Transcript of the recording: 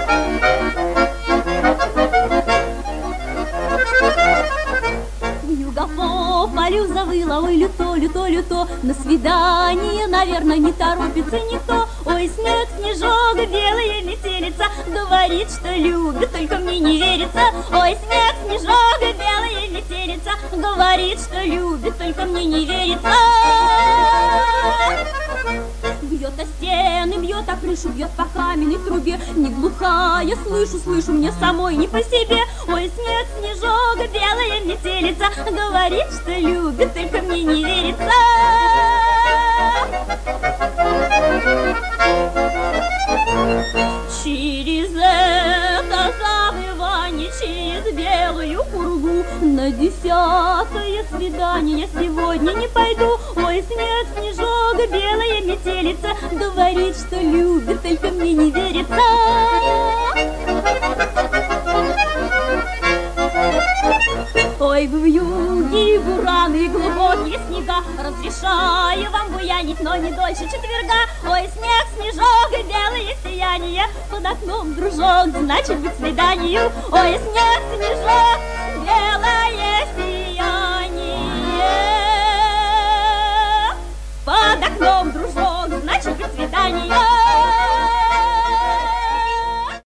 По полю завыла, ой, люто, люто, люто. На свидание, наверное, не торопится никто. Ой, снег, снежок, белая метелица, говорит, что любит, только мне не верится. Ой, снег, снежок, белая метелица, говорит, что любит, только мне не верится. Бьет о стены, бьет о крышу, бьет по каменной трубе. Не глухая, слышу, слышу, мне самой не по себе. Ой, снег, снежок, белая метелица, говорит, что любит, только мне не верится. Через это завывание, через белую пургу на 10-е свидание я сегодня не пойду. Ой, снег, снежок, белая метелица, говорит, что любит, только мне не верится. Ой, в юге бураны, глубокие снега, разрешаю вам буянить, но не дольше четверга. Ой, снег, снежок и белое сияние, под окном, дружок, значит быть свиданию. Ой, снег, снежок.